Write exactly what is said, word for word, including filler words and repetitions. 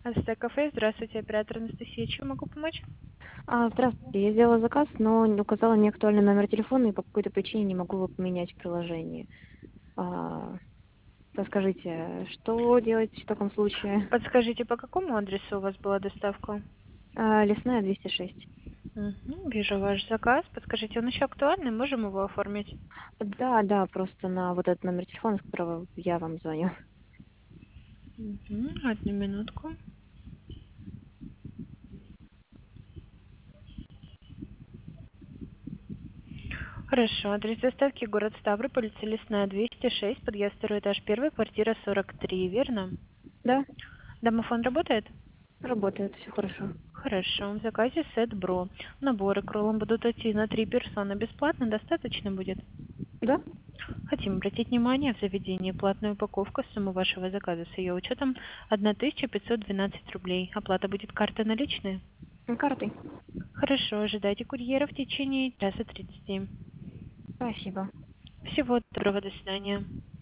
Астек кафе, здравствуйте, оператор Анастасия, чем могу помочь? А, здравствуйте, я сделала заказ, но не указала неактуальный номер телефона и по какой-то причине не могу его поменять в приложении. А, Расскажите, что делать в таком случае? Подскажите, по какому адресу у вас была доставка? А, Лесная двести шесть. Мгм, вижу ваш заказ. Подскажите, он еще актуальный? Можем его оформить? Да, да, просто на вот этот номер телефона, с которого я вам звоню. Мгм, одну минутку. Хорошо, адрес доставки город Ставрополь, улица Лесная, двести шесть, подъезд второй этаж, первый, квартира сорок три, верно? Да, Домофон работает? работает, все хорошо. Хорошо, в заказе сет Бро. Наборы к роллам будут идти на три персоны. Бесплатно достаточно будет? Да, Хотим обратить внимание в заведении платная упаковка, сумма вашего заказа с ее учетом тысяча пятьсот двенадцать рублей. Оплата будет картой наличные? картой. Хорошо, ожидайте курьера в течение часа тридцати. Спасибо. Всего доброго, до свидания.